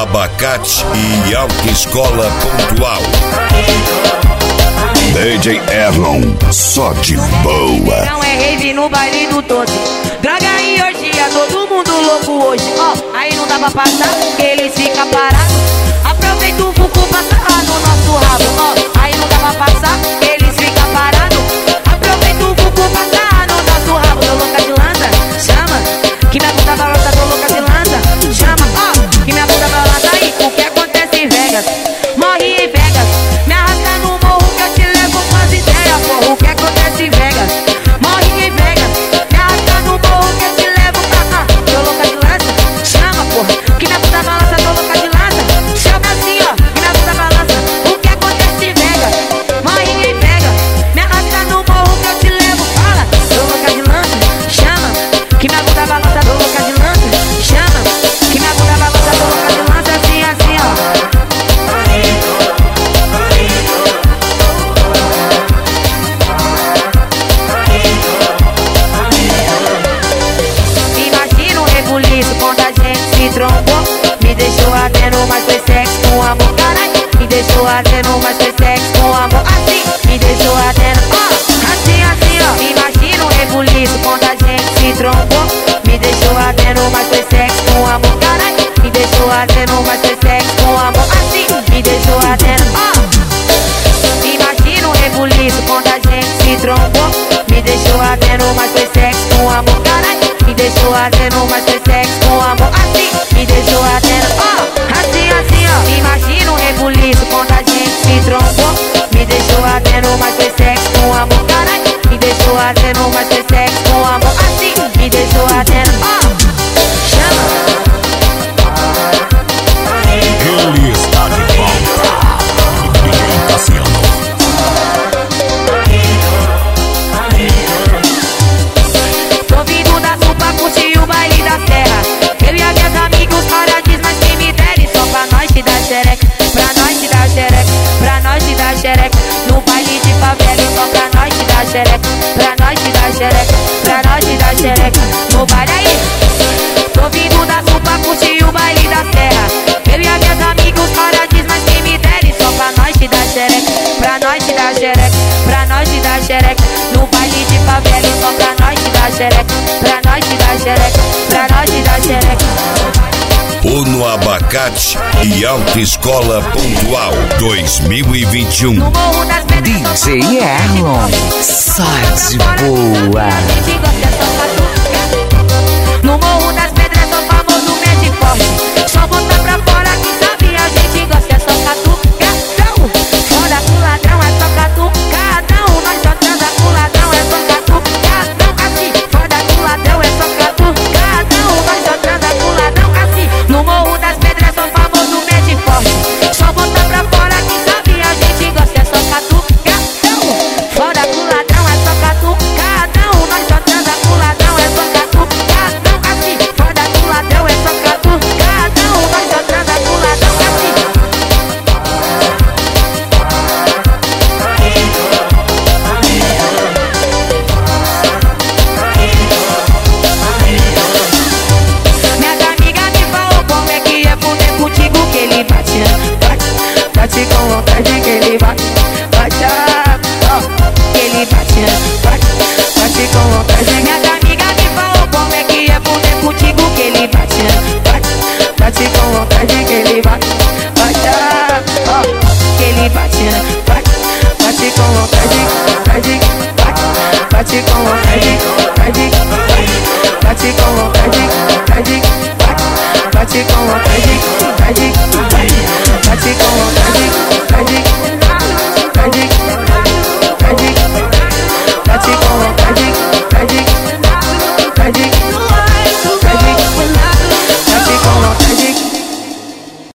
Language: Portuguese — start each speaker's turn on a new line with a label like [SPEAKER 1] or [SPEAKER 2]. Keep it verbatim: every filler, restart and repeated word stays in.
[SPEAKER 1] Abacate e Autoescola Pontual.
[SPEAKER 2] D J Erlon, só de boa.
[SPEAKER 3] Não é rave no baile do todo. Droga e orgia, todo mundo louco hoje. Ó, oh, aí não dá pra passar, que eles ficam parados. Aproveita o vucu pra sarrar no nosso rabo. Ó, oh, aí não dá pra passar, que eles ficam parados. Aproveita o vucu pra sarrar no nosso rabo. Tô louca de lança, chama. Que minha bunda balança, tô louca de lança. Chama, ó, oh, que minha bunda balança. Aí, o que acontece em Vegas? Morre em Vegas. Me arrasta no morro que eu te levo com as ideias, porra. O que acontece em Vegas? Morre em Vegas. Me arrasta no morro que eu te levo pra cá. Tô louca de lança, chama, porra. Que minha bunda balança, tô louca de lança. Chama assim, ó, que minha bunda balança. O que acontece em Vegas? Morre em Vegas. Me arrasta no morro que eu te levo, fala. Tô louca de lança, chama. Que minha bunda balança, tô louca de lança. Chama, que minha bunda balança, tô louca de lança. Assim, assim, ó. Quando a gente se trombou, me deixou ardendo, mas foi sexo com amor. Caralho, me deixou ardendo, mas foi sexo com amor. Assim, me deixou ardendo, ó, oh, assim, assim, ó. Imagina um rebuliço quando a gente se trombou, me deixou ardendo, mas foi sexo com amor. Caralho, me deixou ardendo, mas foi sexo com amor. Assim, me deixou ardendo, ó, oh. Imagina um rebuliço quando a gente se trombou, me deixou ardendo, mas foi sexo com amor. Caralho, me deixou ardendo, mas foi sexo com amor. Assim, me deixou ardendo, ó, oh, assim, assim, ó. Imagina um rebuliço quando a gente se trombou, me deixou ardendo, mas foi sexo com amor. Caralho, me deixou ardendo, mas foi sexo com amor. Assim, me deixou ardendo, ó, oh, chama.
[SPEAKER 2] Ele está de volta. Ninguém tá sendo.
[SPEAKER 3] Tô vindo da Sul pra curtir o baile da Serra. Eu e as minhas amigas, cara diz, mas quem me dere. Só pra nós te dar xereca, pra nós te dar xereca, pra nós te dar xereca. No baile de favela, só pra nós te dar xereca, pra nós te dar xereca, pra nós te dar xereca. No baile aí, tô vindo da Sul pra curtir o baile da Serra. Eu e as minhas amigas, cara diz, mas quem me dere. Só pra nós te dar xereca, pra nós te dar xereca, pra nós te dar xereca. No baile de favela, só pra nós te dar xereca, pra nós te dar xereca, pra nós te dar xereca.
[SPEAKER 1] Uno Abacate e Autoescola Pontual dois mil e vinte e um.
[SPEAKER 3] No morro das pedras,
[SPEAKER 4] D J Erlon, só de boa.